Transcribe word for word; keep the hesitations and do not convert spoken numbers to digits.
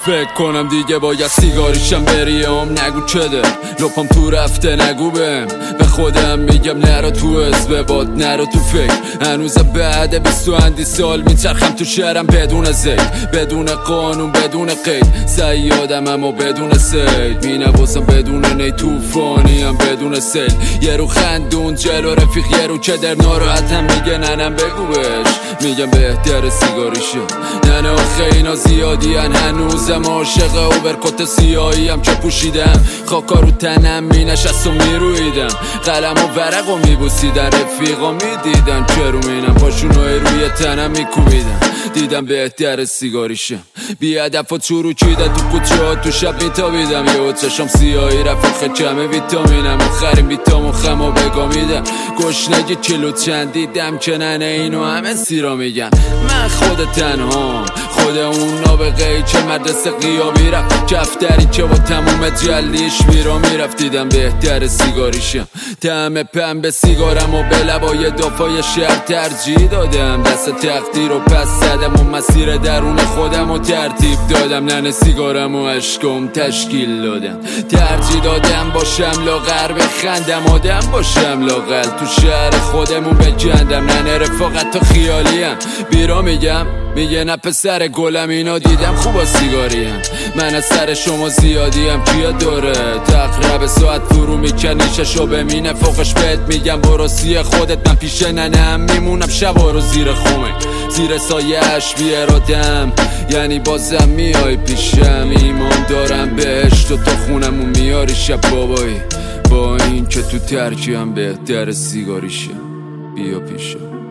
فکر کنم دیگه باید سیگاریشم بریم. نگو چده لپام تو رفته نگو بهم، به خودم میگم نرو تو حزب باد نرو تو فکر. هنوز بعد بیست و اندی سال میچرخم تو شهرم بدون زید، بدون قانون بدون قید، زیادم اما بدون سید. مینواسم بدون نی توفانیم بدون سیل. یه رو خندون جلو رفیق یه رو کدر ناراحتم میگه ننم بگو بهش، میگم بهتر سیگاریشه. ننه آخه اینا زیادی هن، هنوزم عاشق اوبرکوت سیاهی هم که پوشیدم. خاکا رو تنم می نشست و می رویدم، قلم و ورق و می بوسیدن، رفیقا می دیدن که رو مینم پاشونای روی تنم می کوبیدن. دیدم بهتر سیگاریشم، بی هدف و چروکیده تو کوچه ها تو شب می تابیدم. یه چشم سیاهی رفت آخه کمه ویتامینم، آخرین بیتامو خم و بگا میدم. گشنگی کیلو چند دیدم که ننه اینو همه سیرا میگن. من خود تنها خود اون نابغه‌ای که مدرسه قیابی رفت، کفتری که با تموم جلیش میرا میرفت. دیدم بهتر سیگاریشم، طعم پنبه سیگارم و به لبای دافای شهر ترجیح دادم. دست تقدیر رو پس زدم و مسیر درون خودم رو ترتیب دادم. ننه سیگارم و عشقم تشکیل دادم، ترجیح دادم باشم لاغر بخندم، آدم باشم لاغر تو شهر خودمون بجندم. ننه رفاقت تا خیالیم بیرا میگم، میگه نه پسر گلم اینا دیدم خوبا سیگاریم. من از سر شما زیادیم کیا داره، تقرب ساعت فرو میکنی ششو بمینه فوقش بهت میگم براسی خودت. من پیش ننم میمونم شبا رو زیر خونه زیر سایه‌اش بی ارادم، یعنی بازم میای پیشم. ایمان دارم بهشت و تا خونمون میاری شب بابایی، با این که تو ترکیم بهتر سیگاریشه. بیا پیشم.